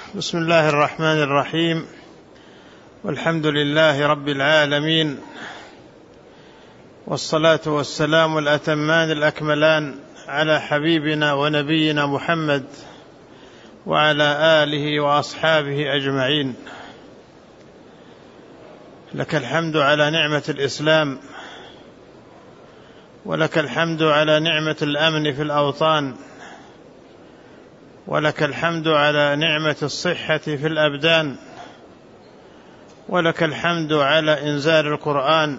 بسم الله الرحمن الرحيم، والحمد لله رب العالمين، والصلاة والسلام الأتمان الأكملان على حبيبنا ونبينا محمد وعلى آله وأصحابه أجمعين. لك الحمد على نعمة الإسلام، ولك الحمد على نعمة الأمن في الأوطان، ولك الحمد على نعمة الصحة في الأبدان، ولك الحمد على إنزال القرآن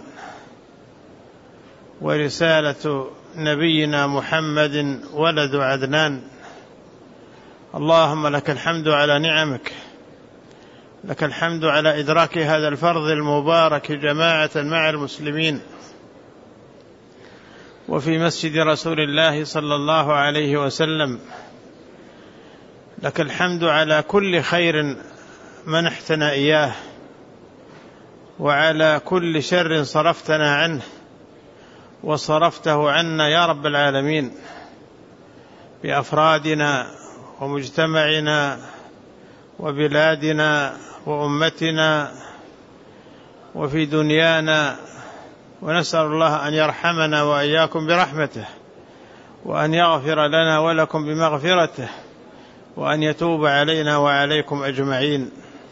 ورسالة نبينا محمد ولد عدنان. اللهم لك الحمد على نعمك، لك الحمد على إدراك هذا الفرض المبارك جماعة مع المسلمين وفي مسجد رسول الله صلى الله عليه وسلم. لك الحمد على كل خير منحتنا إياه، وعلى كل شر صرفتنا عنه وصرفته عنا يا رب العالمين، بأفرادنا ومجتمعنا وبلادنا وأمتنا وفي دنيانا. ونسأل الله أن يرحمنا وإياكم برحمته، وأن يغفر لنا ولكم بمغفرته، وأن يتوب علينا وعليكم أجمعين.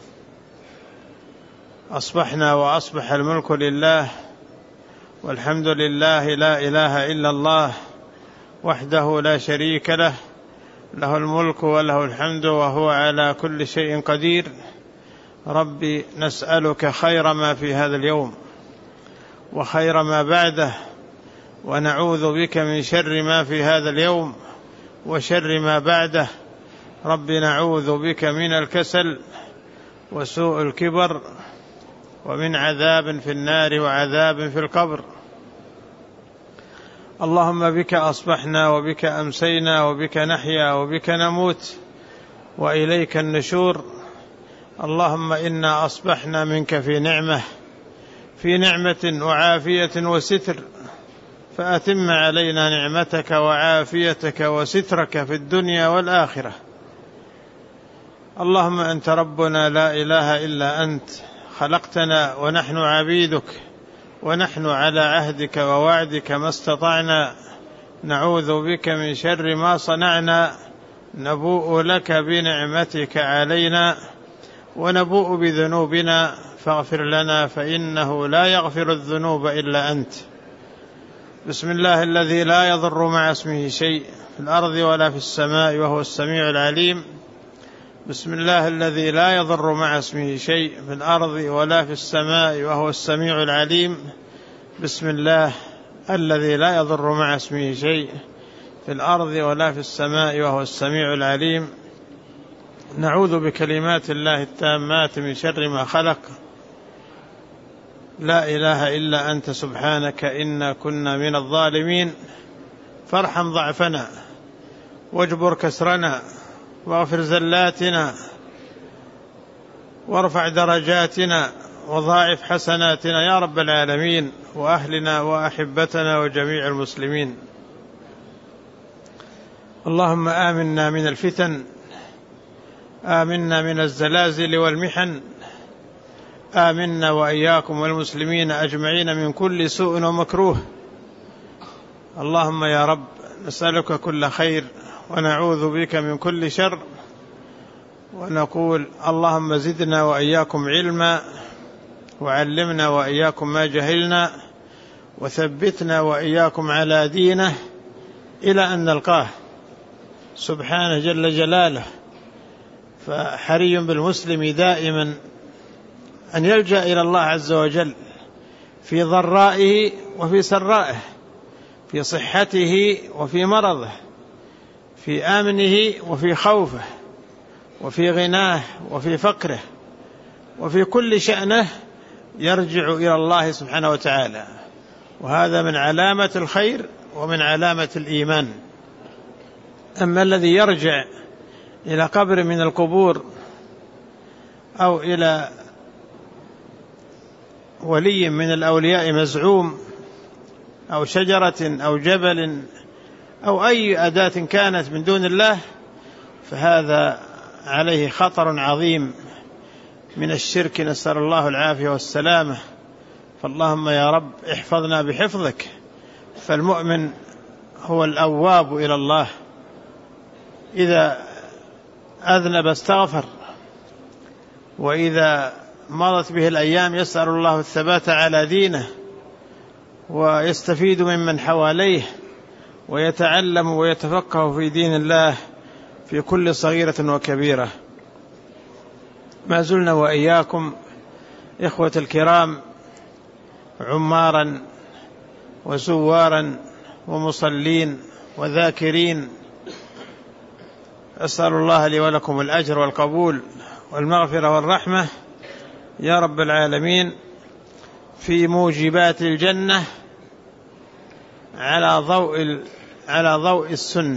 أصبحنا وأصبح الملك لله، والحمد لله، لا إله إلا الله وحده لا شريك له، له الملك وله الحمد وهو على كل شيء قدير. ربي نسألك خير ما في هذا اليوم وخير ما بعده، ونعوذ بك من شر ما في هذا اليوم وشر ما بعده. رب نعوذ بك من الكسل وسوء الكبر، ومن عذاب في النار وعذاب في القبر. اللهم بك أصبحنا وبك أمسينا وبك نحيا وبك نموت وإليك النشور. اللهم إنا أصبحنا منك في نعمة وعافية وستر، فأتم علينا نعمتك وعافيتك وسترك في الدنيا والآخرة. اللهم أنت ربنا لا إله إلا أنت، خلقتنا ونحن عبيدك، ونحن على عهدك ووعدك ما استطعنا. نعوذ بك من شر ما صنعنا، نبوء لك بنعمتك علينا ونبوء بذنوبنا، فاغفر لنا فإنه لا يغفر الذنوب إلا أنت. بسم الله الذي لا يضر مع اسمه شيء في الأرض ولا في السماء وهو السميع العليم. بسم الله الذي لا يضر مع اسمه شيء في الأرض ولا في السماء وهو السميع العليم. بسم الله الذي لا يضر مع اسمه شيء في الأرض ولا في السماء وهو السميع العليم. نعوذ بكلمات الله التامات من شر ما خلق. لا إله إلا أنت سبحانك إنا كنا من الظالمين. فارحم ضعفنا واجبر كسرنا واغفر زلاتنا وارفع درجاتنا وضاعف حسناتنا يا رب العالمين، وأهلنا وأحبتنا وجميع المسلمين. اللهم آمنا من الفتن، آمنا من الزلازل والمحن، آمنا وإياكم والمسلمين أجمعين من كل سوء ومكروه. اللهم يا رب نسألك كل خير ونعوذ بك من كل شر، ونقول اللهم زدنا وإياكم علما، وعلمنا وإياكم ما جهلنا، وثبتنا وإياكم على دينه إلى أن نلقاه سبحانه جل جلاله. فحري بالمسلم دائما أن يلجأ إلى الله عز وجل في ضرائه وفي سرائه، في صحته وفي مرضه، في آمنه وفي خوفه، وفي غناه وفي فقره، وفي كل شأنه يرجع إلى الله سبحانه وتعالى. وهذا من علامة الخير ومن علامة الإيمان. أما الذي يرجع إلى قبر من القبور أو إلى ولي من الأولياء مزعوم أو شجرة أو جبل أو أي أداة كانت من دون الله، فهذا عليه خطر عظيم من الشرك، نسأل الله العافية والسلامة. فاللهم يا رب احفظنا بحفظك. فالمؤمن هو الأواب إلى الله، إذا أذنب استغفر، وإذا مضت به الأيام يسأل الله الثبات على دينه، ويستفيد ممن حواليه، ويتعلم ويتفقه في دين الله في كل صغيرة وكبيرة. ما زلنا وإياكم إخوة الكرام عمارا وزوارا ومصلين وذاكرين، أسأل الله لي ولكم الأجر والقبول والمغفرة والرحمة يا رب العالمين، في موجبات الجنة على ضوء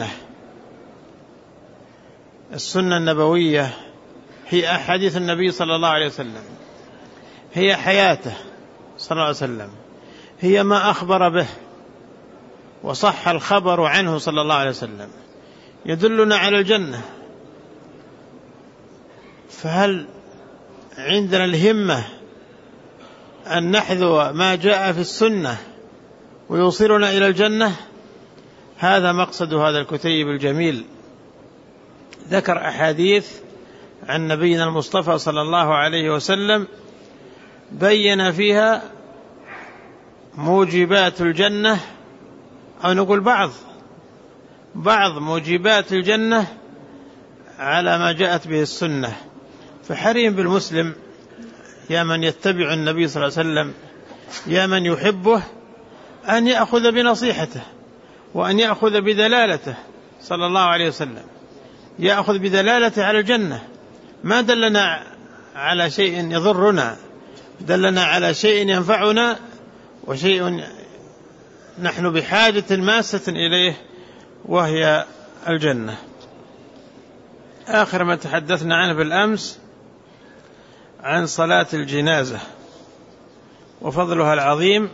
السنة النبوية. هي أحاديث النبي صلى الله عليه وسلم، هي حياته صلى الله عليه وسلم، هي ما أخبر به وصح الخبر عنه صلى الله عليه وسلم، يدلنا على الجنة. فهل عندنا الهمة أن نحذو ما جاء في السنة ويوصلنا إلى الجنة؟ هذا مقصد هذا الكتيب الجميل. ذكر أحاديث عن نبينا المصطفى صلى الله عليه وسلم بين فيها موجبات الجنة، أو نقول بعض موجبات الجنة على ما جاءت به السنة. فحريم بالمسلم يا من يتبع النبي صلى الله عليه وسلم، يا من يحبه، أن يأخذ بنصيحته وأن يأخذ بدلالته صلى الله عليه وسلم، يأخذ بدلالته على الجنة. ما دلنا على شيء يضرنا، دلنا على شيء ينفعنا وشيء نحن بحاجة ماسة إليه، وهي الجنة. آخر ما تحدثنا عنه بالأمس عن صلاة الجنازة وفضلها العظيم،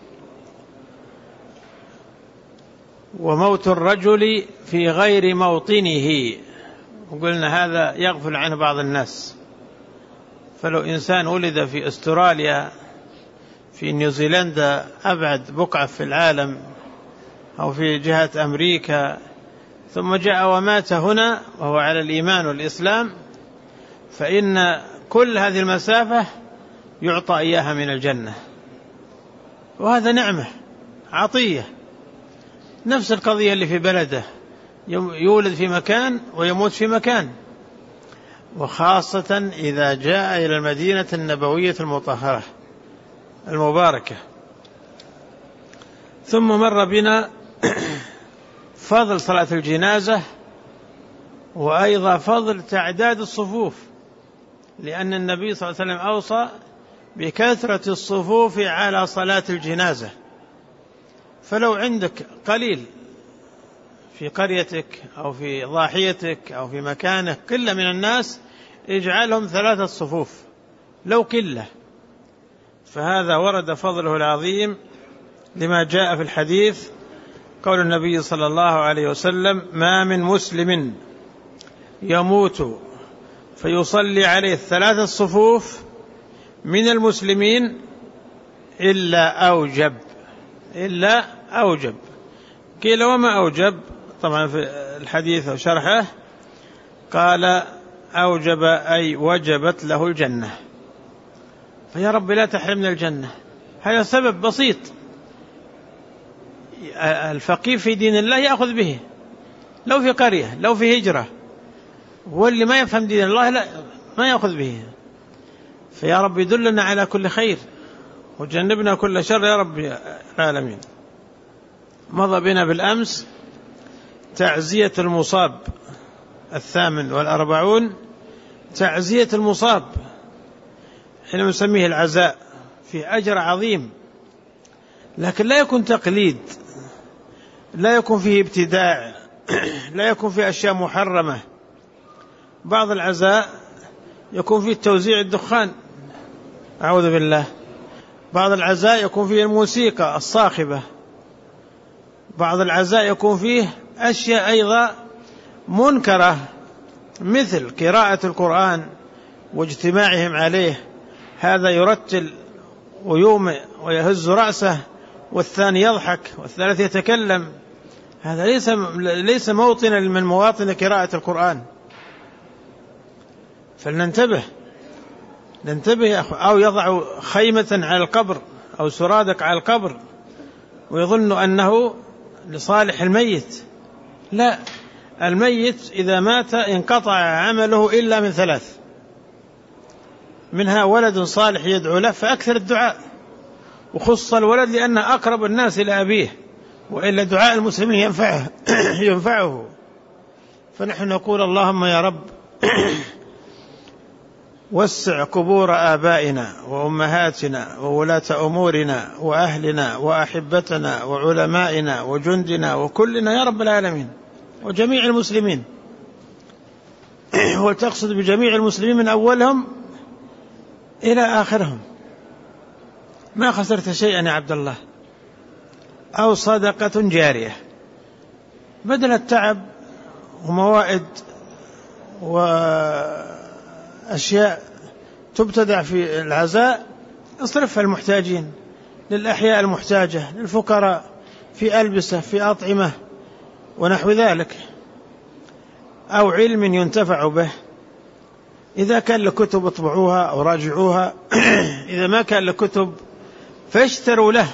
وموت الرجل في غير موطنه. وقلنا هذا يغفل عنه بعض الناس. فلو إنسان ولد في أستراليا، في نيوزيلندا، أبعد بقعة في العالم، أو في جهة أمريكا، ثم جاء ومات هنا وهو على الإيمان والإسلام، فإن كل هذه المسافة يعطى إياها من الجنة، وهذا نعمة عطية. نفس القضية اللي في بلده، يولد في مكان ويموت في مكان، وخاصة إذا جاء إلى المدينة النبوية المطهرة المباركة. ثم مر بنا فضل صلاة الجنازة، وأيضا فضل تعداد الصفوف، لأن النبي صلى الله عليه وسلم أوصى بكثرة الصفوف على صلاة الجنازة. فلو عندك قليل في قريتك أو في ضاحيتك أو في مكانك قلة من الناس، اجعلهم 3 صفوف لو قلة. فهذا ورد فضله العظيم لما جاء في الحديث، قول النبي صلى الله عليه وسلم: ما من مسلم يموت فيصلي عليه 3 صفوف من المسلمين إلا أوجب. قيل وما أوجب؟ طبعا في الحديث وشرحه قال: أوجب أي وجبت له الجنة. فيا رب لا تحرمنا الجنة. هذا سبب بسيط، الفقيه في دين الله يأخذ به، لو في قرية، لو في هجرة، واللي ما يفهم دين الله لا ما يأخذ به. فيا رب يدلنا على كل خير وجنبنا كل شر يا رب العالمين. مضى بنا بالأمس تعزية المصاب 48، تعزية المصاب حين نسميه العزاء، في أجر عظيم، لكن لا يكون تقليد، لا يكون فيه ابتداع، لا يكون فيه أشياء محرمة. بعض العزاء يكون فيه توزيع الدخان، أعوذ بالله. بعض العزاء يكون فيه الموسيقى الصاخبة. بعض العزاء يكون فيه أشياء أيضا منكرة مثل قراءة القرآن واجتماعهم عليه، هذا يرتل ويومئ ويهز رأسه، والثاني يضحك، والثالث يتكلم. هذا ليس موطنا من مواطن قراءة القرآن. فلننتبه يا أخوة. أو يضع خيمة على القبر أو سرادق على القبر ويظن أنه لصالح الميت. لا، الميت إذا مات انقطع عمله إلا من 3، منها ولد صالح يدعو له فأكثر الدعاء، وخص الولد لأنه أقرب الناس إلى أبيه، وإلا دعاء المسلمين ينفعه. فنحن نقول اللهم يا رب وسع قبور آبائنا وأمهاتنا وولاة أمورنا وأهلنا وأحبتنا وعلمائنا وجندنا وكلنا يا رب العالمين، وجميع المسلمين. وتقصد بجميع المسلمين من أولهم إلى آخرهم. ما خسرت شيئا يا عبد الله. أو صدقة جارية، بدل التعب وموائد وأشياء تبتدع في العزاء، اصرفها المحتاجين، للأحياء المحتاجة، للفقراء، في ألبسة، في أطعمة ونحو ذلك. أو علم ينتفع به، إذا كان لكتب اطبعوها أو راجعوها، إذا ما كان لكتب فاشتروا له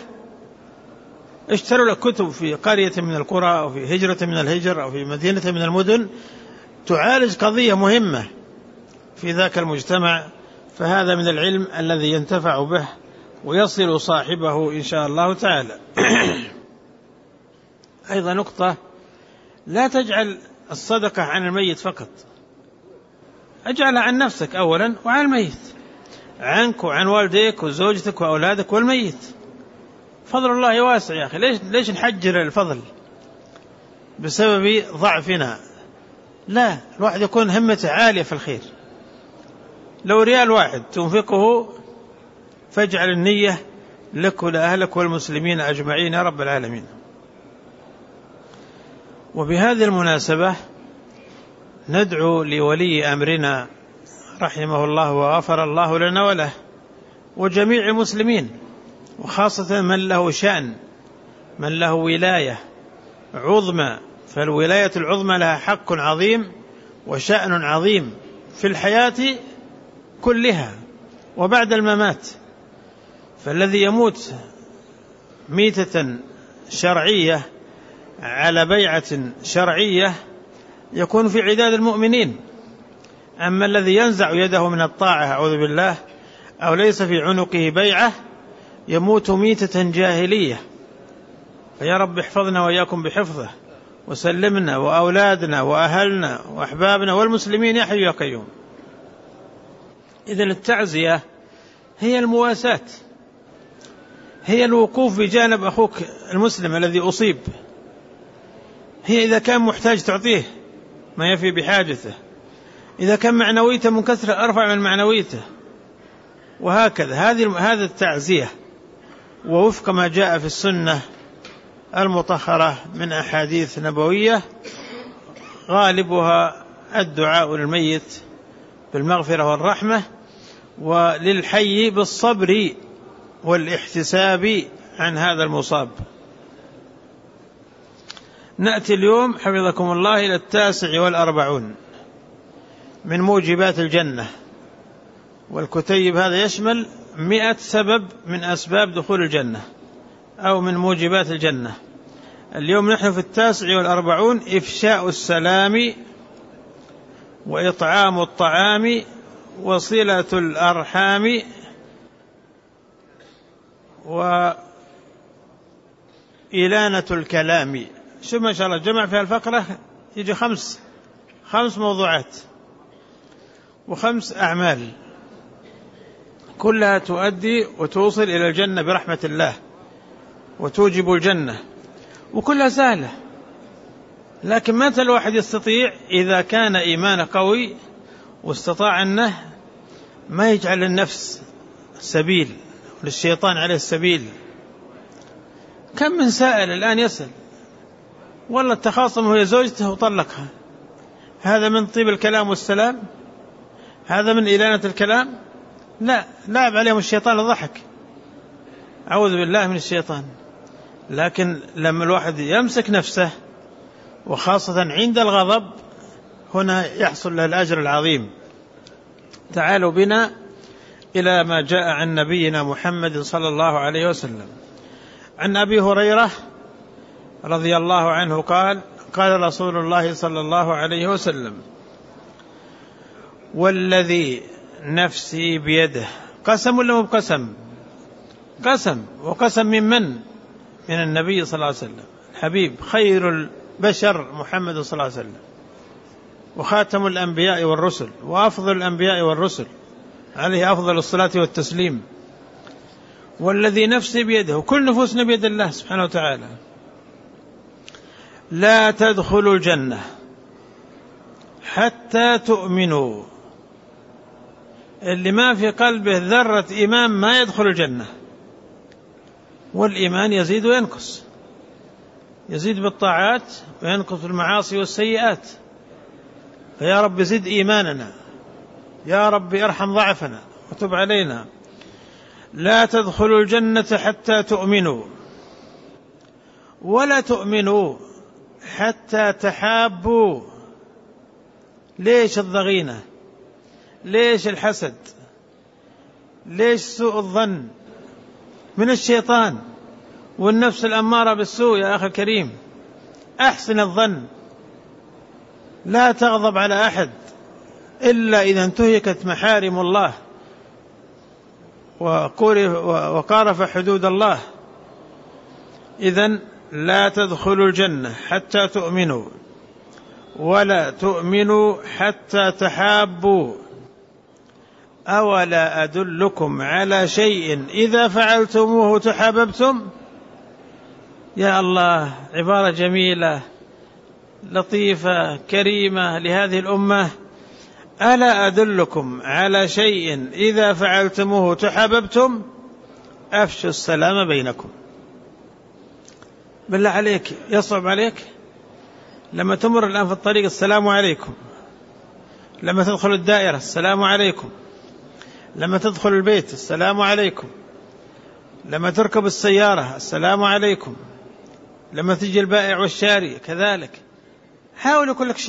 كتب في قرية من القرى أو في هجرة من الهجر أو في مدينة من المدن تعالج قضية مهمة في ذاك المجتمع. فهذا من العلم الذي ينتفع به ويصل صاحبه إن شاء الله تعالى. أيضا نقطة، لا تجعل الصدقة عن الميت فقط، اجعلها عن نفسك أولا وعن الميت، عنك وعن والديك وزوجتك وأولادك والميت. فضل الله واسع يا أخي، ليش نحجر الفضل بسبب ضعفنا؟ لا، الواحد يكون همته عالية في الخير. لو ريال واحد تنفقه فاجعل النية لك ولأهلك والمسلمين أجمعين يا رب العالمين. وبهذه المناسبة ندعو لولي أمرنا رحمه الله وغفر الله لنا وله وجميع المسلمين، وخاصة من له شأن، من له ولاية عظمى. فالولاية العظمى لها حق عظيم وشأن عظيم في الحياة كلها وبعد الممات. فالذي يموت ميتة شرعية على بيعة شرعية يكون في عداد المؤمنين. أما الذي ينزع يده من الطاعة أعوذ بالله أو ليس في عنقه بيعة يموت ميتة جاهلية. فيا رب احفظنا وإياكم بحفظه، وسلمنا وأولادنا وأهلنا وأحبابنا والمسلمين يا حي يا قيوم. إذن التعزية هي المواساة، هي الوقوف بجانب أخوك المسلم الذي أصيب، هي إذا كان محتاج تعطيه ما يفي بحاجته، إذا كان معنويته منكسرة أرفع من معنويته، وهكذا. هذا التعزية، ووفق ما جاء في السنة المطهرة من أحاديث نبوية غالبها الدعاء للميت بالمغفرة والرحمة، وللحي بالصبر والاحتساب عن هذا المصاب. نأتي اليوم حفظكم الله إلى 49 من موجبات الجنة. والكتيب هذا يشمل 100 سبب من أسباب دخول الجنة أو من موجبات الجنة. اليوم نحن في 49 إفشاء السلام وإطعام الطعام وصلة الأرحام وإلانة الكلام. شو ما شاء الله جمع في الفقرة يجي 5 موضوعات و5 أعمال كلها تؤدي وتوصل إلى الجنة برحمة الله وتوجب الجنة، وكلها سهلة. لكن متى الواحد يستطيع؟ إذا كان إيمانه قوي واستطاع أنه ما يجعل للنفس سبيل وللشيطان عليه السبيل. كم من سائل الآن يسأل والله التخاصم هي زوجته وطلقها، هذا من طيب الكلام والسلام؟ هذا من إلانة الكلام؟ لا، لعب عليهم الشيطان وضحك، أعوذ بالله من الشيطان. لكن لما الواحد يمسك نفسه وخاصة عند الغضب هنا يحصل له الأجر العظيم. تعالوا بنا إلى ما جاء عن نبينا محمد صلى الله عليه وسلم. عن أبي هريرة رضي الله عنه قال: قال رسول الله صلى الله عليه وسلم: والذي نفسي بيده. قسم ولا مو بقسم؟ قسم. وقسم من النبي صلى الله عليه وسلم، الحبيب خير البشر محمد صلى الله عليه وسلم، وخاتم الأنبياء والرسل، وأفضل الأنبياء والرسل، عليه أفضل الصلاة والتسليم. والذي نفسي بيده، وكل نفوسنا بيد الله سبحانه وتعالى، لا تدخلوا الجنة حتى تؤمنوا. اللي ما في قلبه ذرة إيمان ما يدخل الجنة. والإيمان يزيد وينقص، يزيد بالطاعات وينقص بالمعاصي والسيئات. فيا رب زد إيماننا، يا رب ارحم ضعفنا وتب علينا. لا تدخلوا الجنة حتى تؤمنوا، ولا تؤمنوا حتى تحابوا. ليش الضغينة؟ ليش الحسد؟ ليش سوء الظن؟ من الشيطان والنفس الأمارة بالسوء. يا أخي الكريم، أحسن الظن، لا تغضب على أحد إلا إذا انتهكت محارم الله وقارف حدود الله. إذن لا تدخلوا الجنة حتى تؤمنوا، ولا تؤمنوا حتى تحابوا. أولا أدلكم على شيء إذا فعلتموه تحاببتم؟ يا الله، عبارة جميلة لطيفة كريمة لهذه الأمة. ألا أدلكم على شيء إذا فعلتموه تحاببتم؟ أفشوا السلام بينكم. بالله عليك، يصعب عليك لما تمر الآن في الطريق السلام عليكم، لما تدخل الدائرة السلام عليكم، لما تدخل البيت السلام عليكم، لما تركب السيارة السلام عليكم، لما تجي البائع والشاري كذلك. حاول يكون لك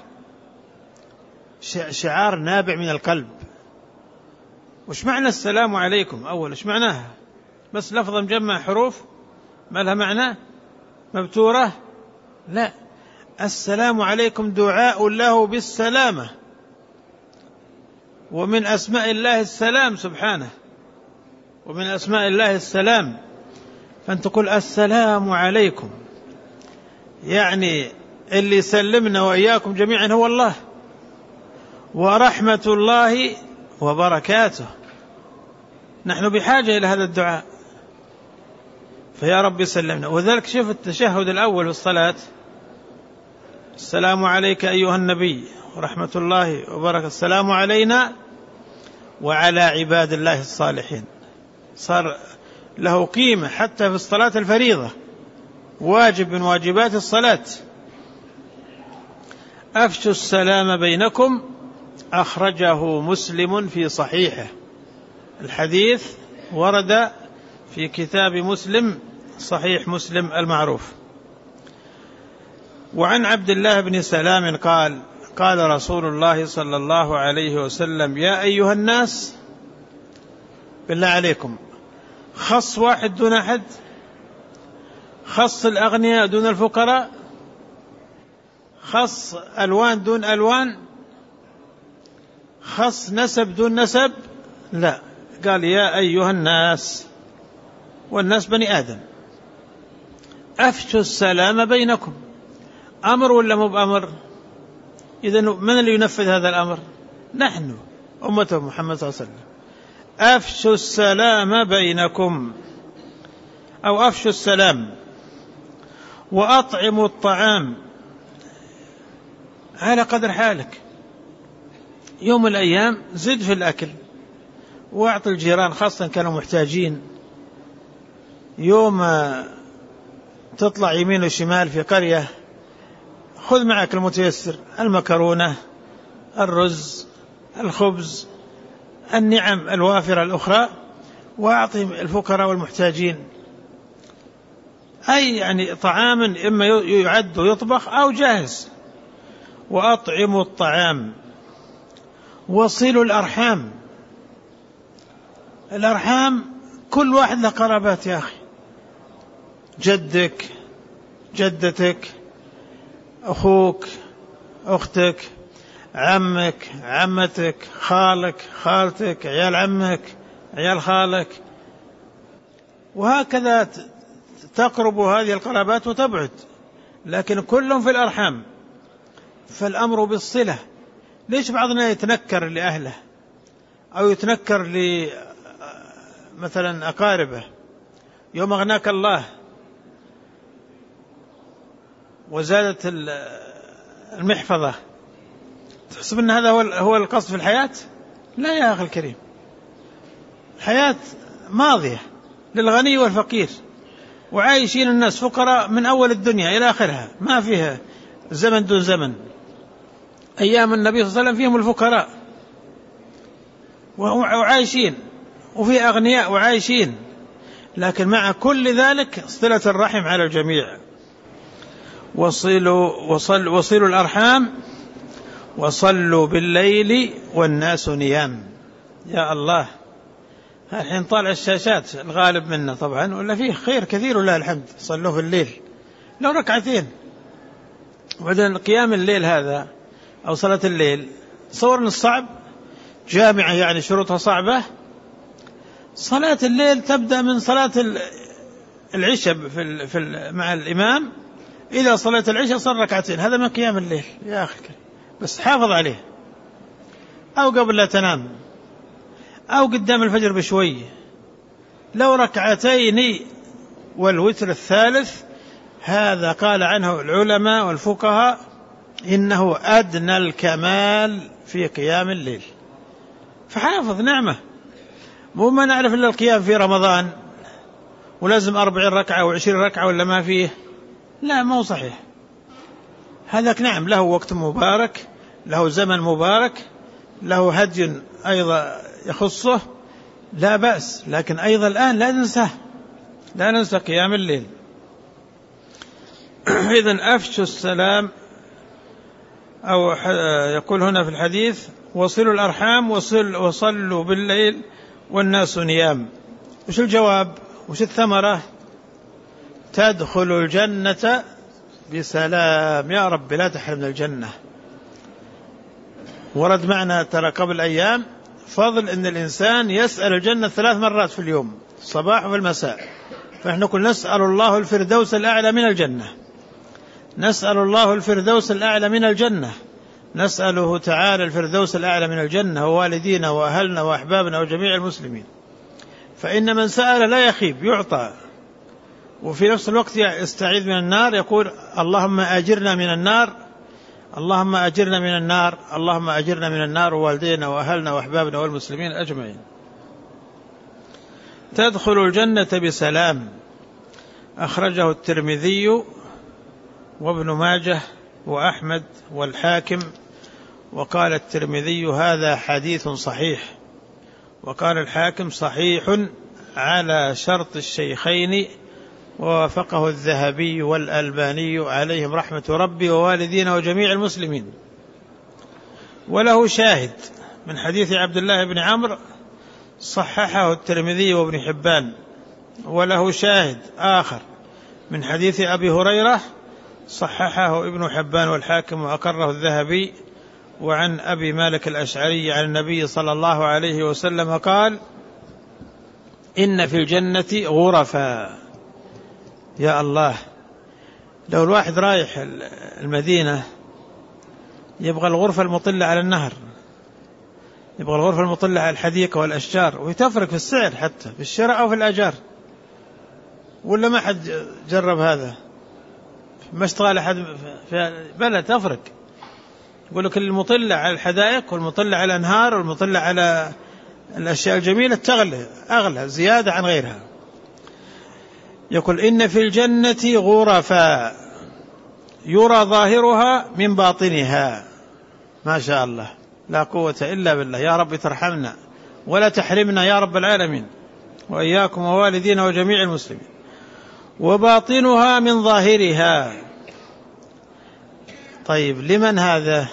شعار نابع من القلب. وش معنى السلام عليكم؟ أول وش معناها؟ بس لفظ مجمع حروف ما لها معنى مبتورة؟ لا، السلام عليكم دعاء له بالسلامة، ومن أسماء الله السلام سبحانه، ومن أسماء الله السلام. فأنت تقول السلام عليكم، يعني اللي سلمنا وإياكم جميعا هو الله، ورحمة الله وبركاته. نحن بحاجة إلى هذا الدعاء، فيا رب سلمنا. وذلك شوف التشهد الأول في الصلاة: السلام عليك أيها النبي ورحمة الله وبركاته، السلام علينا وعلى عباد الله الصالحين. صار له قيمة حتى في الصلاة الفريضة، واجب من واجبات الصلاة. أفشوا السلام بينكم، أخرجه مسلم في صحيحه. الحديث ورد في كتاب مسلم، صحيح مسلم المعروف. وعن عبد الله بن سلام قال: قال رسول الله صلى الله عليه وسلم: يا أيها الناس. بالله عليكم، خص واحد دون أحد؟ خص الأغنياء دون الفقراء؟ خص ألوان دون ألوان؟ خص نسب دون نسب؟ لا، قال يا أيها الناس، والناس بني آدم. أفشوا السلام بينكم. أمر ولا مو بأمر؟ إذن من اللي ينفذ هذا الأمر؟ نحن أمة محمد صلى الله عليه وسلم. أفشوا السلام بينكم، أو أفشوا السلام، وأطعموا الطعام على قدر حالك. يوم من الأيام زد في الأكل، واعط الجيران خاصة كانوا محتاجين. يوم تطلع يمين وشمال في قرية خذ معك المتيسر، المكرونة، الرز، الخبز، النعم الوافرة الأخرى، وأعطي الفقراء والمحتاجين، أي يعني طعام إما يعد ويطبخ أو جاهز. وأطعموا الطعام، وصلوا الأرحام. الأرحام كل واحد له قرابات يا أخي، جدك، جدتك، أخوك، أختك، عمك، عمتك، خالك، خالتك، عيال عمك، عيال خالك، وهكذا تقرب هذه القرابات وتبعد، لكن كلهم في الأرحام، فالأمر بالصلة. ليش بعضنا يتنكر لأهله أو يتنكر مثلا أقاربه؟ يوم أغناك الله وزادت المحفظة تحسب أن هذا هو القصد في الحياة؟ لا يا أخي الكريم، الحياة ماضية للغني والفقير، وعايشين الناس فقراء من أول الدنيا إلى آخرها، ما فيها زمن دون زمن. أيام النبي صلى الله عليه وسلم فيهم الفقراء وعايشين، وفي أغنياء وعايشين، لكن مع كل ذلك صلة الرحم على الجميع. وصلوا الأرحام، وصلوا بالليل والناس نيام. يا الله، الحين طالع الشاشات الغالب منا طبعا، ولا فيه خير كثير ولله الحمد، صلوا في الليل لو ركعتين. وبعدين قيام الليل هذا أو صلاة الليل صورنا الصعب جامعة، يعني شروطها صعبة. صلاة الليل تبدأ من صلاة العشاء مع الإمام إلى صلاة العشاء صار ركعتين، هذا من قيام الليل يا أخي، بس حافظ عليه، أو قبل لا تنام، أو قدام الفجر بشوي، لو ركعتين والوتر الثالث. هذا قال عنه العلماء والفقهاء إنه أدنى الكمال في قيام الليل. فحافظ نعمة، مو ما نعرف إلا القيام في رمضان ولازم 40 ركعة و20 ركعة ولا ما فيه، لا، ما هو صحيح. هذاك نعم له وقت مبارك، له زمن مبارك، له هدي أيضا يخصه، لا بأس، لكن أيضا الآن لا ننسى قيام الليل. إذن أفشوا السلام، أو يقول هنا في الحديث وصلوا الأرحام وصلوا بالليل والناس نيام. وش الجواب؟ وش الثمرة؟ تدخل الجنة بسلام. يا رب لا تحرمنا الجنة. ورد معنا ترى قبل أيام فضل أن الإنسان يسأل الجنة 3 مرات في اليوم، الصباح وفي المساء. فنحن نقول نسأل الله الفردوس الأعلى من الجنة، نسأل الله الفردوس الأعلى من الجنة، نسأله تعالى الفردوس الأعلى من الجنة، ووالدينا وأهلنا وأحبابنا وجميع المسلمين. فإن من سأل لا يخيب يعطى. وفي نفس الوقت يستعيذ من النار، يقول اللهم أجرنا من النار، اللهم أجرنا من النار، اللهم أجرنا من النار، ووالدينا وأهلنا وأحبابنا والمسلمين أجمعين. تدخل الجنة بسلام. أخرجه الترمذي وابن ماجه وأحمد والحاكم. وقال الترمذي هذا حديث صحيح، وقال الحاكم صحيح على شرط الشيخين، ووافقه الذهبي والألباني عليهم رحمة ربي ووالدينا وجميع المسلمين. وله شاهد من حديث عبد الله بن عمرو صححه الترمذي وابن حبان. وله شاهد آخر من حديث أبي هريرة صححه ابن حبان والحاكم وأقره الذهبي. وعن أبي مالك الأشعري عن النبي صلى الله عليه وسلم قال إن في الجنة غرفا. يا الله، لو الواحد رايح المدينة يبغى الغرفة المطلة على النهر، يبغى الغرفة المطلة على الحديقة والأشجار، ويتفرق في السعر حتى في الشراء أو في الأجار. ولا ما حد جرب هذا؟ ما اشتغل أحد في بلد تفرق، يقول لك المطلة على الحدائق والمطلة على الأنهار والمطلة على الأشياء الجميلة أغلى زيادة عن غيرها. يقول إن في الجنة غرفا، يرى ظاهرها من باطنها. ما شاء الله، لا قوة إلا بالله. يا رب ترحمنا ولا تحرمنا يا رب العالمين، وإياكم ووالدينا وجميع المسلمين. وباطنها من ظاهرها. طيب، لمن هذا؟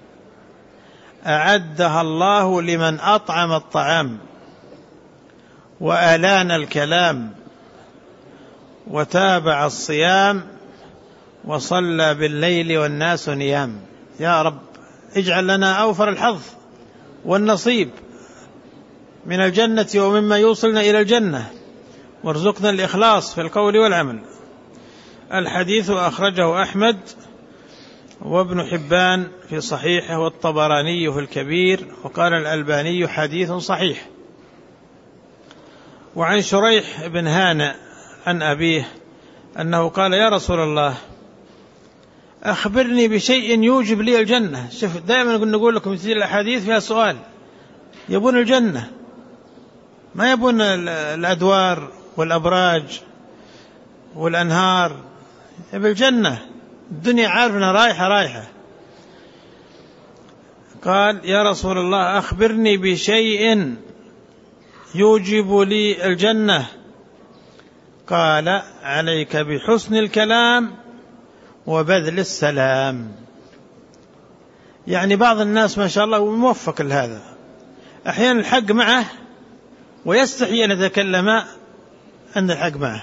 أعدها الله لمن أطعم الطعام وألان الكلام وتابع الصيام وصلى بالليل والناس نيام. يا رب اجعل لنا أوفر الحظ والنصيب من الجنة ومما يوصلنا إلى الجنة، وارزقنا الإخلاص في القول والعمل. الحديث أخرجه أحمد وابن حبان في صحيحه والطبراني في الكبير، وقال الألباني حديث صحيح. وعن شريح بن هانئ عن أبيه أنه قال: يا رسول الله، أخبرني بشيء يوجب لي الجنة. شوف، دائما نقول لكم مثل الأحاديث فيها سؤال، يبون الجنة، ما يبون الأدوار والأبراج والأنهار، يبون الجنة. الدنيا عارفنا رايحة. قال: يا رسول الله، أخبرني بشيء يوجب لي الجنة. قال: عليك بحسن الكلام وبذل السلام. يعني بعض الناس ما شاء الله موفق لهذا، أحيانا الحق معه ويستحي أن يتكلم أن الحق معه،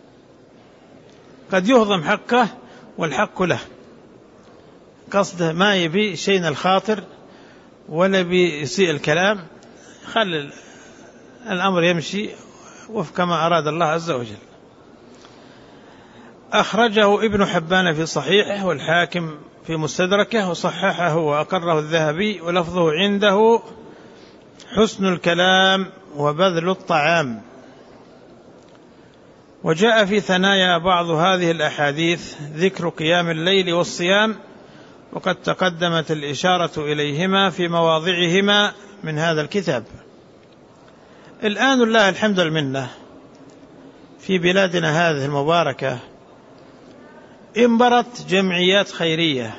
قد يهضم حقه والحق له، قصده ما يبي شيء الخاطر ولا بيسيء الكلام، خلي الأمر يمشي وفق ما أراد الله عز وجل. أخرجه ابن حبان في صحيحه والحاكم في مستدركه وصححه وأقره الذهبي، ولفظه عنده: حسن الكلام وبذل الطعام. وجاء في ثنايا بعض هذه الأحاديث ذكر قيام الليل والصيام، وقد تقدمت الإشارة إليهما في مواضعهما من هذا الكتاب. الآن لله الحمد والمنة، في بلادنا هذه المباركة انبرت جمعيات خيرية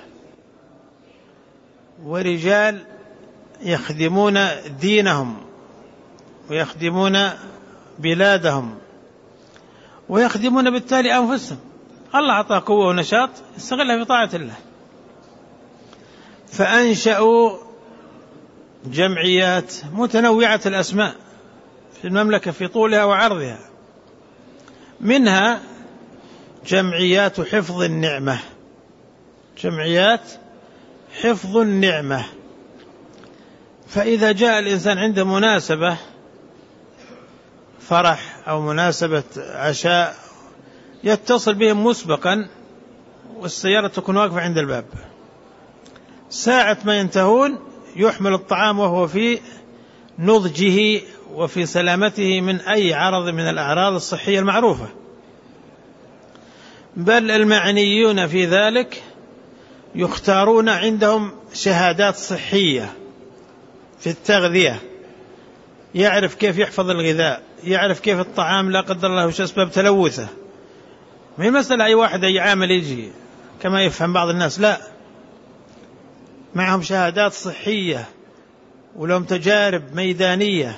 ورجال يخدمون دينهم ويخدمون بلادهم ويخدمون بالتالي أنفسهم. الله أعطاه قوة ونشاط يستغلها في طاعة الله، فأنشأوا جمعيات متنوعة الأسماء في المملكة في طولها وعرضها، منها جمعيات حفظ النعمة. جمعيات حفظ النعمة، فإذا جاء الإنسان عنده مناسبة فرح أو مناسبة عشاء يتصل بهم مسبقا، والسيارة تكون واقفة عند الباب، ساعة ما ينتهون يحمل الطعام وهو في نضجه وفي سلامته من أي عرض من الأعراض الصحية المعروفة. بل المعنيون في ذلك يختارون عندهم شهادات صحية في التغذية، يعرف كيف يحفظ الغذاء، يعرف كيف الطعام لا قدر الله وش أسباب تلوثه. ما هي مسألة أي واحد أي عامل يجي كما يفهم بعض الناس، لا، معهم شهادات صحية ولهم تجارب ميدانية.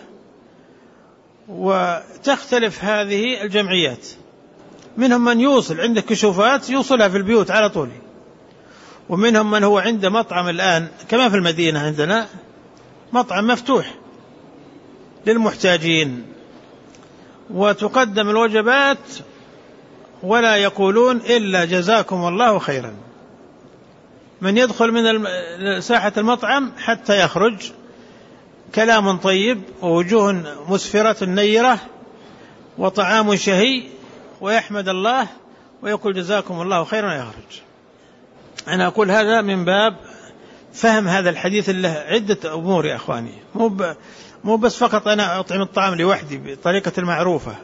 وتختلف هذه الجمعيات، منهم من يوصل عنده كشوفات يوصلها في البيوت على طول، ومنهم من هو عنده مطعم الآن كما في المدينة عندنا مطعم مفتوح للمحتاجين، وتقدم الوجبات ولا يقولون إلا جزاكم الله خيرا. من يدخل من ساحة المطعم حتى يخرج كلام طيب ووجوه مسفرة نيرة وطعام شهي، ويحمد الله ويقول جزاكم الله خيرا ويخرج. أنا أقول هذا من باب فهم هذا الحديث له عدة أمور يا أخواني، مو بس فقط أنا أطعم الطعام لوحدي بطريقة المعروفة.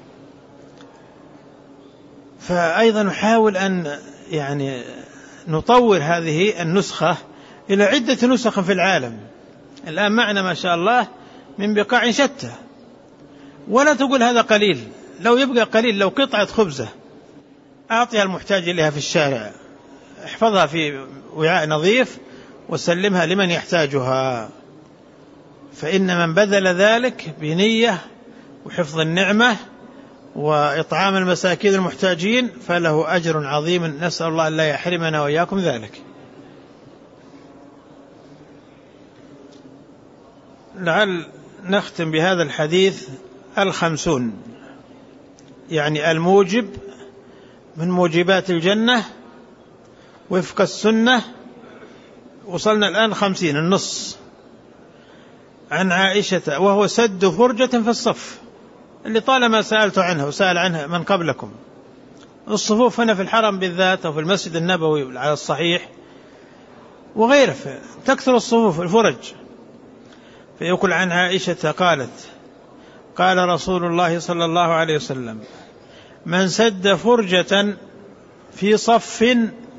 فأيضا نحاول أن يعني نطور هذه النسخة إلى عدة نسخ في العالم. الآن معنا ما شاء الله من بقاع شتى، ولا تقول هذا قليل، لو يبقى قليل لو قطعة خبزة أعطيها المحتاج إليها في الشارع احفظها في وعاء نظيف وسلمها لمن يحتاجها، فإن من بذل ذلك بنية وحفظ النعمة وإطعام المساكين المحتاجين فله أجر عظيم، نسأل الله أن لا يحرمنا وإياكم ذلك. لعل نختم بهذا الحديث 50، يعني الموجب من موجبات الجنة وفق السنة. وصلنا الآن 50، النص. عن عائشة وهو سد فرجة في الصف، اللي طالما سألت عنه وسأل عنه من قبلكم. الصفوف هنا في الحرم بالذات أو في المسجد النبوي على الصحيح وغيره تكثر الصفوف الفرج. فيقول عن عائشة قالت قال رسول الله صلى الله عليه وسلم: من سد فرجة في صف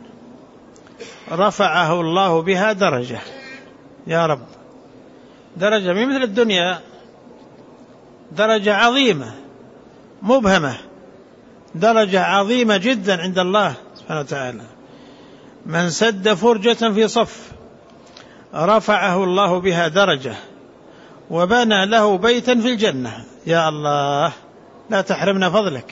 رفعه الله بها درجة. يا رب، درجة من مثل الدنيا، درجة عظيمة مبهمة، درجة عظيمة جدا عند الله سبحانه وتعالى. من سد فرجة في صف رفعه الله بها درجة وبنى له بيتا في الجنة. يا الله، لا تحرمنا فضلك.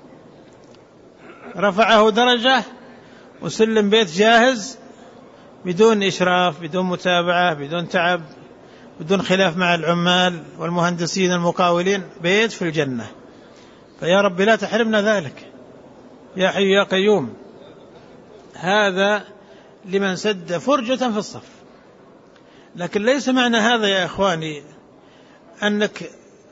رفعه درجة وسلم بيت جاهز بدون إشراف، بدون متابعة، بدون تعب، بدون خلاف مع العمال والمهندسين المقاولين، بيت في الجنة. فيا رب لا تحرمنا ذلك يا حي يا قيوم. هذا لمن سد فرجة في الصف. لكن ليس معنى هذا يا إخواني أنك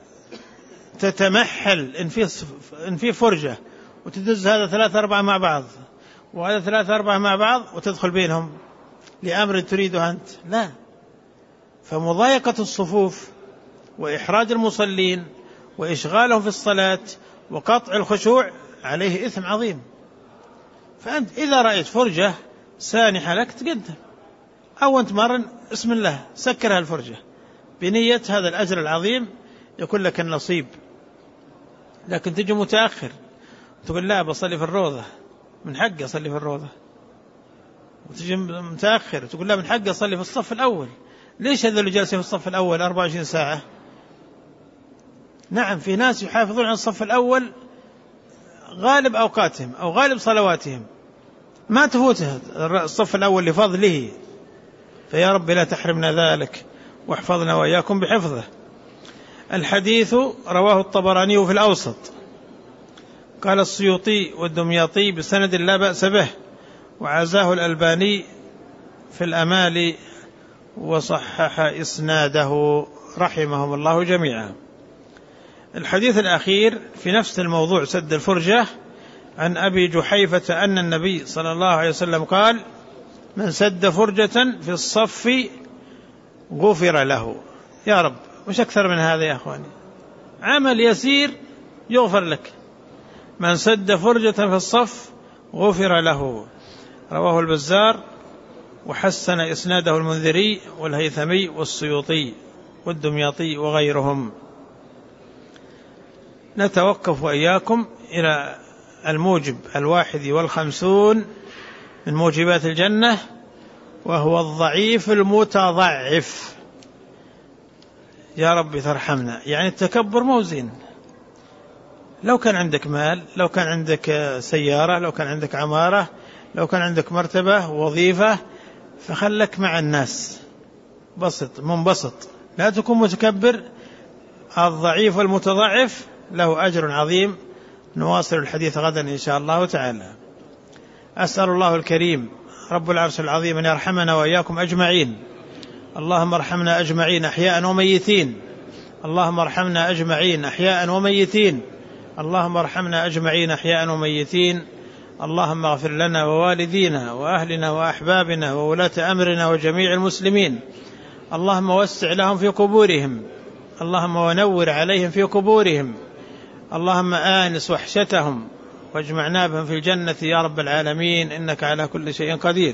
تتمحل إن في فرجة وتدز هذا 3-4 مع بعض وهذا 3-4 مع بعض وتدخل بينهم لأمر تريده أنت، لا. فمضايقة الصفوف وإحراج المصلين وإشغالهم في الصلاة وقطع الخشوع عليه إثم عظيم. فأنت إذا رأيت فرجة سانحة لك تقدم، أو أنت مرن اسم الله سكرها الفرجة بنية هذا الأجر العظيم يكون لك النصيب. لكن تجي متأخر تقول لا بصلي في الروضة، من حق أصلي في الروضة، وتجي متأخر تقول لا من حق أصلي في الصف الأول. ليش هذا اللي جالسين في الصف الأول 24 ساعة؟ نعم، في ناس يحافظون على الصف الأول غالب أوقاتهم أو غالب صلواتهم، ما تفوته الصف الأول لفضله. فيا رب لا تحرمنا ذلك واحفظنا وإياكم بحفظه. الحديث رواه الطبراني في الأوسط. قال السيوطي والدمياطي بسند لا بأس به، وعزاه الألباني في الأمال وصحح إسناده رحمهم الله جميعا. الحديث الأخير في نفس الموضوع سد الفرجة، عن أبي جحيفة أن النبي صلى الله عليه وسلم قال: من سد فرجة في الصف غفر له. يا رب، مش أكثر من هذا يا أخواني؟ عمل يسير يغفر لك. من سد فرجة في الصف غفر له. رواه البزار وحسن إسناده المنذري والهيثمي والسيوطي والدمياطي وغيرهم. نتوقف وإياكم إلى الموجب 51 من موجبات الجنة، وهو الضعيف المتضعف. يا رب ترحمنا. يعني التكبر موزين. لو كان عندك مال، لو كان عندك سيارة، لو كان عندك عمارة، لو كان عندك مرتبة وظيفة، فخلك مع الناس بسط منبسط، لا تكون متكبر. الضعيف والمتضعف له أجر عظيم. نواصل الحديث غدا إن شاء الله تعالى. أسأل الله الكريم رب العرش العظيم أن يرحمنا وإياكم أجمعين. اللهم ارحمنا أجمعين أحياء وميتين. اللهم ارحمنا أجمعين أحياء وميتين. اللهم ارحمنا أجمعين أحياء وميتين. اللهم اغفر لنا ووالدينا وأهلنا وأحبابنا وولاة أمرنا وجميع المسلمين. اللهم وسع لهم في قبورهم. اللهم ونور عليهم في قبورهم. اللهم آنس وحشتهم واجمعنا بهم في الجنة يا رب العالمين، إنك على كل شيء قدير.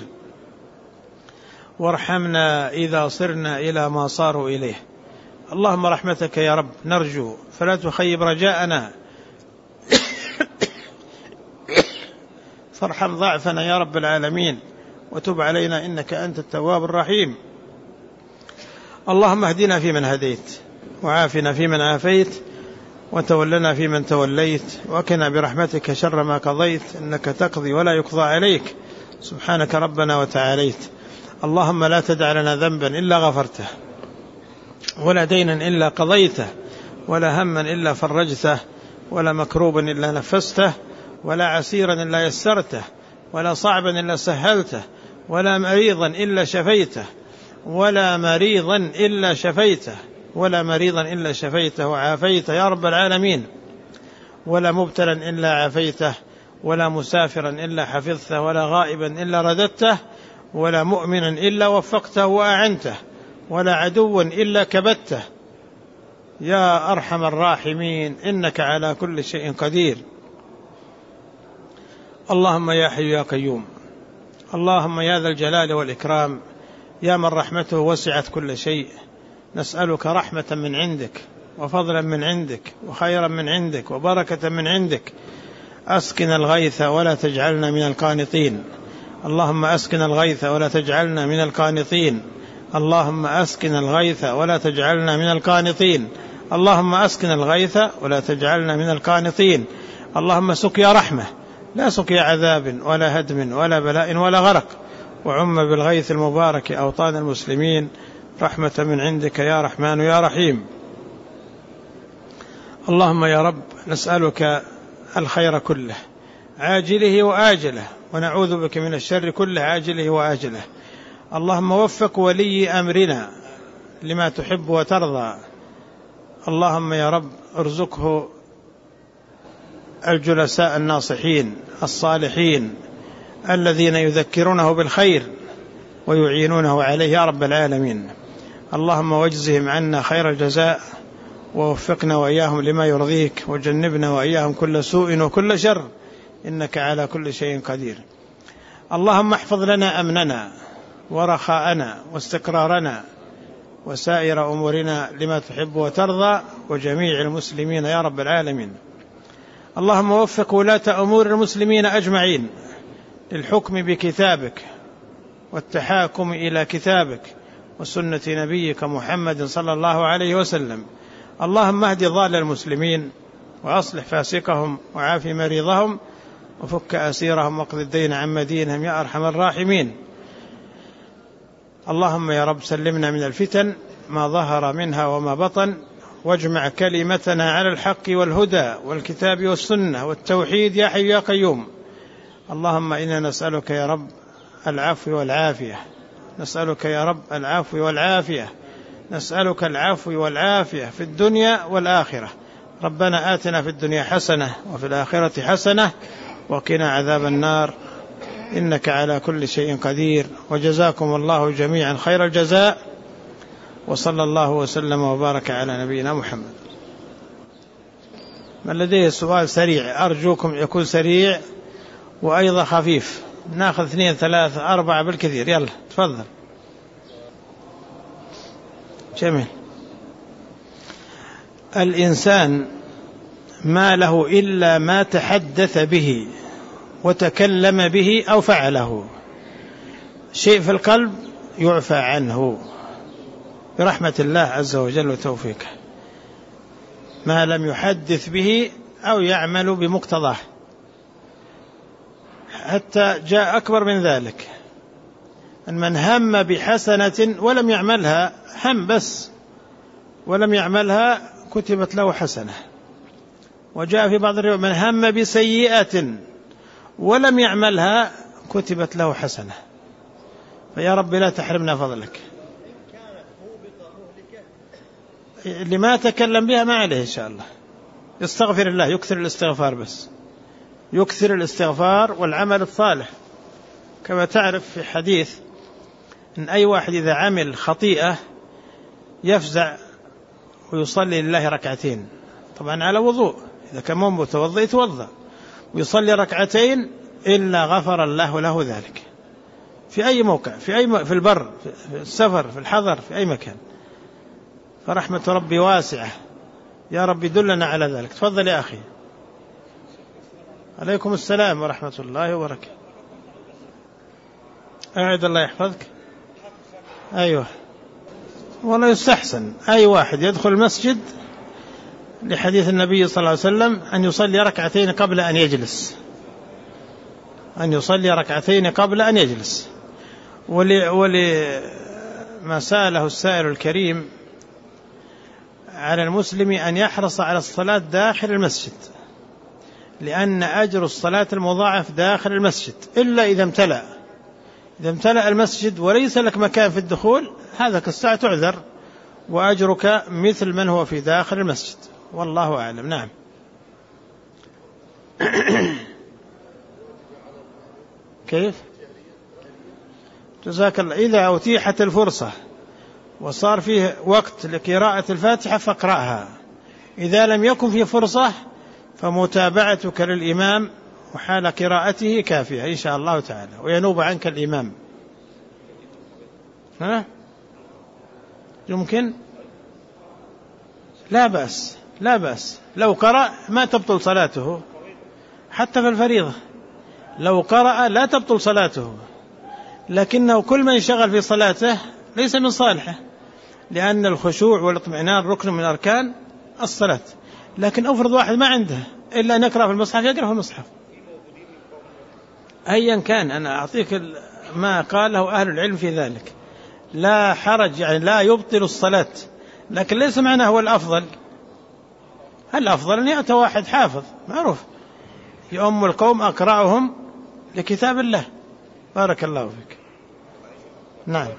وارحمنا إذا صرنا إلى ما صاروا إليه. اللهم رحمتك يا رب نرجو، فلا تخيب رجاءنا. فارحم ضعفنا يا رب العالمين، وتب علينا إنك أنت التواب الرحيم. اللهم اهدنا فيمن هديت، وعافنا فيمن عافيت، وتولنا فيمن توليت، وقنا برحمتك شر ما قضيت، إنك تقضي ولا يقضى عليك، سبحانك ربنا وتعاليت. اللهم لا تدع لنا ذنبا إلا غفرته، ولا دينا إلا قضيته، ولا هما إلا فرجته، ولا مكروبا إلا نفسته، ولا عسيرا إلا يسرته، ولا صعبا إلا سهلته، ولا مريضا إلا شفيته، ولا مريضا إلا شفيته، ولا مريضا إلا شفيته وعافيته يا رب العالمين، ولا مبتلا إلا عافيته، ولا مسافرا إلا حفظته، ولا غائبا إلا رددته، ولا مؤمنا إلا وفقته وأعنته، ولا عدوا إلا كبته يا أرحم الراحمين، إنك على كل شيء قدير. اللهم يا حي يا قيوم، اللهم يا ذا الجلال والإكرام، يا من رحمته وسعت كل شيء، نسألك رحمة من عندك، وفضلا من عندك، وخيرا من عندك، وبركة من عندك. أسقنا الغيث ولا تجعلنا من القانطين، اللهم أسقنا الغيث ولا تجعلنا من القانطين، اللهم أسقنا الغيث ولا تجعلنا من القانطين، اللهم أسقنا الغيث ولا تجعلنا من القانطين. اللهم سقيا رحمة لا سقيا عذاب ولا هدم ولا بلاء ولا غرق، وعم بالغيث المبارك أوطان المسلمين، رحمة من عندك يا رحمن يا رحيم. اللهم يا رب نسألك الخير كله عاجله وآجله، ونعوذ بك من الشر كله عاجله وآجله. اللهم وفق ولي أمرنا لما تحب وترضى، اللهم يا رب ارزقه الجلساء الناصحين الصالحين الذين يذكرونه بالخير ويعينونه عليه يا رب العالمين. اللهم واجزهم عنا خير الجزاء، ووفقنا وإياهم لما يرضيك، وجنبنا وإياهم كل سوء وكل شر، إنك على كل شيء قدير. اللهم احفظ لنا أمننا ورخاءنا واستقرارنا وسائر أمورنا لما تحب وترضى، وجميع المسلمين يا رب العالمين. اللهم وفق ولاة أمور المسلمين أجمعين للحكم بكتابك والتحاكم إلى كتابك وسنة نبيك محمد صلى الله عليه وسلم. اللهم اهد ضال المسلمين، وأصلح فاسقهم، وعاف مريضهم، وفك أسيرهم، واقض الدين عن مدينهم يا أرحم الراحمين. اللهم يا رب سلمنا من الفتن ما ظهر منها وما بطن، واجمع كلمتنا على الحق والهدى والكتاب والسنة والتوحيد يا حي يا قيوم. اللهم إنا نسألك يا رب العفو والعافية، نسألك يا رب العفو والعافية، نسألك العفو والعافية في الدنيا والآخرة. ربنا آتنا في الدنيا حسنة وفي الآخرة حسنة وقنا عذاب النار، إنك على كل شيء قدير. وجزاكم الله جميعا خير الجزاء، وصلى الله وسلم وبارك على نبينا محمد. من لديه سؤال سريع أرجوكم يكون سريع وأيضا خفيف، ناخذ 2 3 4 بالكثير. يلا تفضل. جميل. الإنسان ما له إلا ما تحدث به وتكلم به أو فعله، شيء في القلب يعفى عنه برحمة الله عز وجل وتوفيقه، ما لم يحدث به أو يعمل بمقتضاه. حتى جاء أكبر من ذلك، أن من هم بحسنة ولم يعملها، هم بس ولم يعملها، كتبت له حسنة. وجاء في بعض الروايات من هم بسيئة ولم يعملها، كتبت له حسنة. فيا رب لا تحرمنا فضلك. اللي ما تكلم بها ما عليه إن شاء الله، يستغفر الله، يكثر الاستغفار، بس يكثر الاستغفار والعمل الصالح. كما تعرف في حديث أن أي واحد إذا عمل خطيئة يفزع ويصلي لله ركعتين، طبعا على وضوء، إذا كان مو متوضئ يتوضأ ويصلي ركعتين إلا غفر الله له ذلك في أي موقع، في البر، في السفر، في الحضر، في أي مكان. فرحمة ربي واسعة، يا رب دلنا على ذلك. تفضل يا أخي. عليكم السلام ورحمة الله وبركاته. أعد الله يحفظك. أيوه، والله يستحسن أي واحد يدخل المسجد لحديث النبي صلى الله عليه وسلم أن يصلي ركعتين قبل أن يجلس، أن يصلي ركعتين قبل أن يجلس. ولما سأله السائل الكريم على المسلم أن يحرص على الصلاة داخل المسجد، لأن أجر الصلاة المضاعف داخل المسجد، إلا إذا امتلأ المسجد وليس لك مكان في الدخول، هذا الساعة تعذر وأجرك مثل من هو في داخل المسجد، والله أعلم. نعم. كيف؟ جزاك الله. إذا أتيحت الفرصة وصار فيه وقت لقراءة الفاتحة فاقرأها، إذا لم يكن فيه فرصة فمتابعتك للإمام وحال قراءته كافية إن شاء الله تعالى، وينوب عنك الإمام. ها؟ يمكن؟ لا بأس، لا بأس لو قرأ ما تبطل صلاته، حتى في الفريضة لو قرأ لا تبطل صلاته، لكنه كل ما ينشغل في صلاته ليس من صالحه، لأن الخشوع والاطمئنان ركن من أركان الصلاة. لكن أفرض واحد ما عنده إلا أن يقرأ في المصحف، يقرأ في المصحف أيا كان. أنا أعطيك ما قاله أهل العلم في ذلك، لا حرج، يعني لا يبطل الصلاة، لكن ليس معناه هو الأفضل. الأفضل أن يأتي واحد حافظ معروف يؤم القوم أقرأهم لكتاب الله. بارك الله فيك. نعم.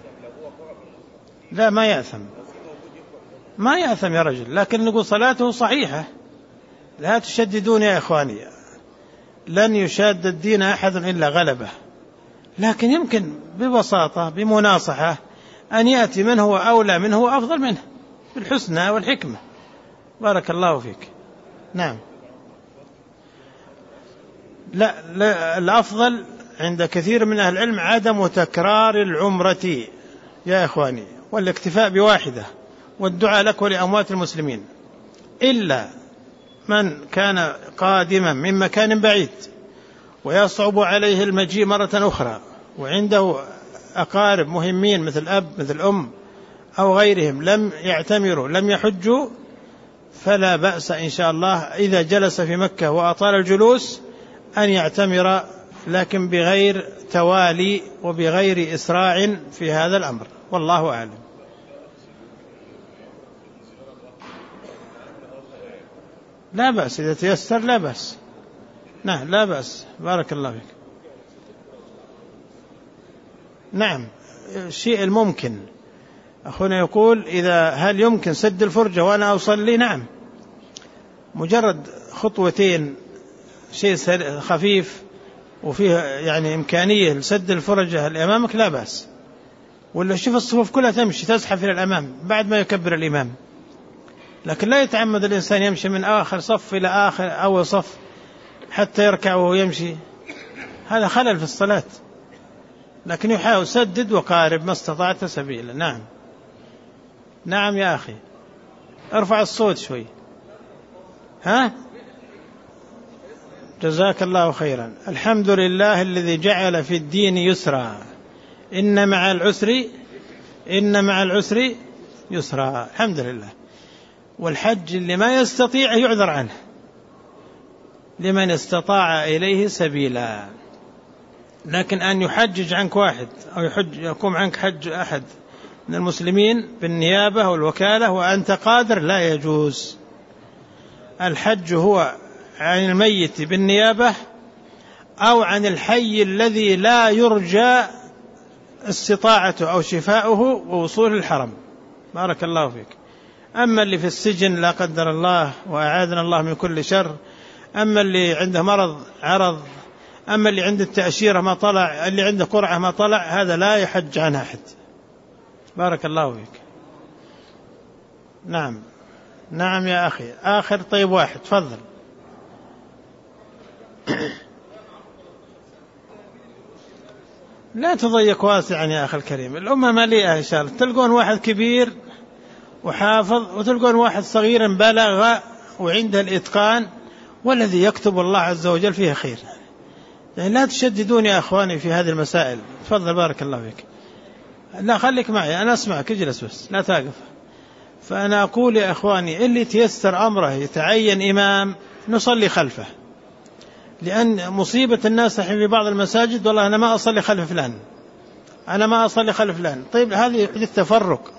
لا، ما يأثم، ما يأثم يا رجل، لكن نقول صلاته صحيحة. لا تشددون يا إخواني، لن يشاد الدين أحد إلا غلبه، لكن يمكن ببساطة بمناصحة أن يأتي من هو أولى منه وأفضل منه بالحسنى والحكمة. بارك الله فيك. نعم. لا، الأفضل عند كثير من أهل العلم عدم تكرار العمرة يا إخواني، والاكتفاء بواحدة والدعاء لك ولأموات المسلمين، إلا من كان قادما من مكان بعيد ويصعب عليه المجيء مرة أخرى، وعنده أقارب مهمين مثل أب مثل أم أو غيرهم لم يعتمروا لم يحجوا، فلا بأس إن شاء الله إذا جلس في مكة وأطال الجلوس أن يعتمر، لكن بغير توالي وبغير إسراع في هذا الأمر، والله أعلم. لا بأس إذا تيسر، لا بأس. نعم، لا بأس. بارك الله فيك. نعم، الشيء الممكن. أخونا يقول هل يمكن سد الفرجة وأنا أصلي؟ نعم، مجرد خطوتين، شيء خفيف وفيه يعني إمكانية لسد الفرجة اللي أمامك، لا بأس. ولا شوف الصفوف كلها تمشي تزحف إلى الأمام بعد ما يكبر الإمام، لكن لا يتعمد الإنسان يمشي من آخر صف إلى آخر أول صف حتى يركع وهو يمشي، هذا خلل في الصلاة. لكن يحاول سدد وقارب ما استطعت سبيلا. نعم. نعم يا أخي، ارفع الصوت شوي. ها؟ جزاك الله خيرا. الحمد لله الذي جعل في الدين يسرا، إن مع العسر يسرا. الحمد لله. والحج اللي ما يستطيع يعذر عنه، لمن استطاع إليه سبيلا. لكن أن يحجج عنك واحد أو يقوم عنك حج أحد من المسلمين بالنيابة والوكالة وأنت قادر، لا يجوز. الحج هو عن الميت بالنيابة أو عن الحي الذي لا يرجى استطاعته أو شفاؤه ووصول الحرم. بارك الله فيك. أما اللي في السجن لا قدر الله وأعاذنا الله من كل شر، أما اللي عنده مرض عرض، أما اللي عنده التأشيرة ما طلع، اللي عنده قرعة ما طلع، هذا لا يحج عنه أحد. بارك الله فيك. نعم. نعم يا أخي. آخر طيب واحد، تفضل. لا تضيق واسعا يا أخي الكريم، الأمة مليئة إن شاء الله. تلقون واحد كبير وحافظ، وتلقون واحد صغير بلغ وعنده الإتقان والذي يكتب الله عز وجل فيه خير. يعني لا تشددون يا أخواني في هذه المسائل. تفضل بارك الله فيك. لا خليك معي أنا أسمعك، اجلس بس لا تقف. فأنا أقول يا أخواني اللي تيسر أمره يتعين إمام نصلي خلفه، لأن مصيبة الناس في بعض المساجد والله أنا ما أصلي خلف فلان، أنا ما أصلي خلف فلان. طيب هذه التفرق.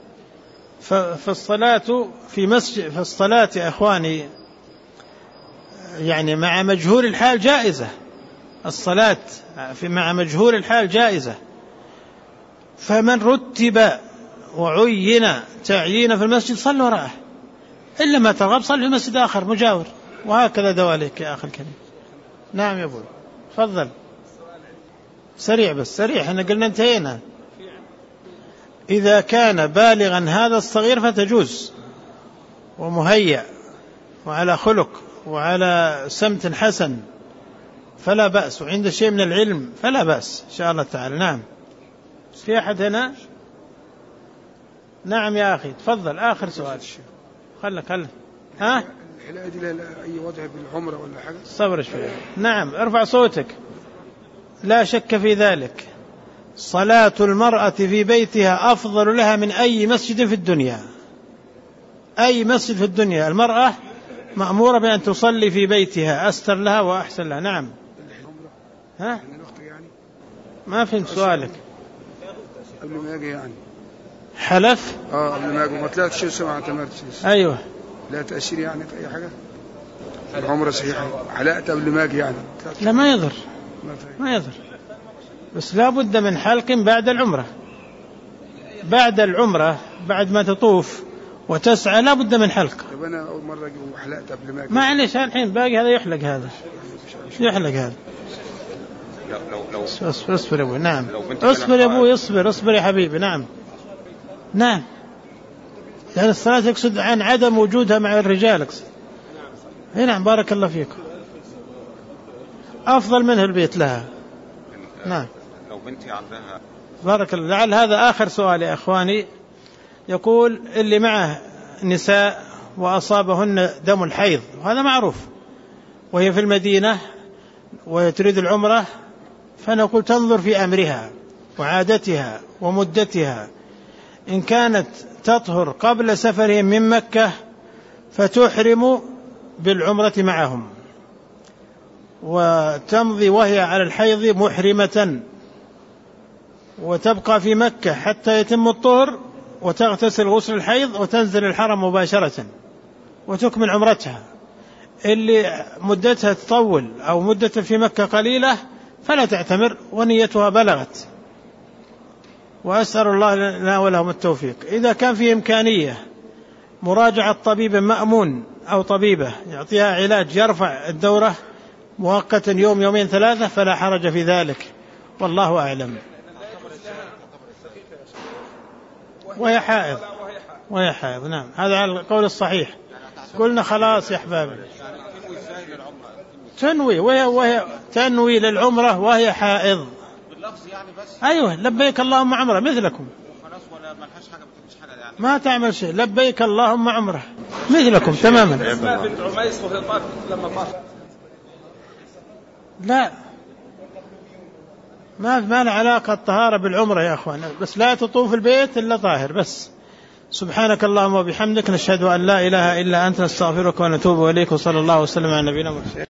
فالصلاة في مسجد، فالصلاة يا أخواني يعني مع مجهول الحال جائزة، الصلاة مع مجهول الحال جائزة. فمن رتب وعين تعيين في المسجد صل وراءه، إلا ما ترغب صل في مسجد آخر مجاور، وهكذا دواليك يا أخي الكريم. نعم يا أبوي تفضل. سريع بس سريع، احنا قلنا انتهينا. إذا كان بالغا هذا الصغير فتجوز، ومهيأ وعلى خلق وعلى سمت حسن فلا بأس، وعند شيء من العلم فلا بأس إن شاء الله تعالى. نعم في أحد هنا؟ نعم يا أخي تفضل آخر سؤال. خلك ها الحلاقة دي لا أي وضع بالعمرة ولا حاجة؟ صبر شوي. نعم ارفع صوتك. لا شك في ذلك، صلاة المرأة في بيتها أفضل لها من أي مسجد في الدنيا. أي مسجد في الدنيا المرأة مأمورة بأن تصلي في بيتها، أستر لها وأحسن لها. نعم ها ما فهمت سؤالك. قبل ما أجي يعني حلف قبل ما أجي ما طلعتش لسه ما اعتمرتش. أيوه لا تأثير يعني في أي حاجة. العمرة صحيحة، حلقت قبل ما أجي يعني. لا ما يضر ما يضر، بس لا بد من حلق بعد العمرة. بعد العمرة بعد ما تطوف وتسعى لا بد من حلق. طب أنا أول مرة أجي وحلقت قبل ما أجي. معلش الحين باقي هذا يحلق، هذا يحلق هذا. اصبر يا أبوي. نعم اصبر يا أبوي اصبر يا حبيبي. نعم يعني الصلاة يقصد عن عدم وجودها مع الرجال اقصد. نعم بارك الله فيكم. أفضل منه البيت لها. نعم لو بنتي عندها بارك الله. لعل هذا آخر سؤال يا أخواني. يقول اللي معه نساء وأصابهن دم الحيض، وهذا معروف، وهي في المدينة وتريد العمرة، فنقول تنظر في أمرها وعادتها ومدتها. إن كانت تطهر قبل سفرهم من مكة فتحرم بالعمرة معهم، وتمضي وهي على الحيض محرمة، وتبقى في مكة حتى يتم الطهر، وتغتسل غسل الحيض وتنزل الحرم مباشرة وتكمل عمرتها. اللي مدتها تطول أو مدتها في مكة قليلة فلا تعتمر ونيتها بلغت. وأسأل الله لنا ولهم التوفيق. إذا كان في إمكانية مراجعة طبيب مأمون أو طبيبة يعطيها علاج يرفع الدورة مؤقتا يوم يومين ثلاثة فلا حرج في ذلك، والله أعلم. وهي حائض نعم، هذا على القول الصحيح. قلنا خلاص يا أحبابي وهي تنوي للعمرة وهي حائض. أيوة لبيك اللهم عمرة مثلكم، ما تعمل شيء، لبيك اللهم عمرة مثلكم تماما. لا ما له علاقة الطهارة بالعمرة يا أخوان، بس لا تطوف البيت إلا طاهر بس. سبحانك اللهم وبحمدك نشهد أن لا إله إلا أنت نستغفرك ونتوب إليك، وصلى الله وسلم على نبينا محمد.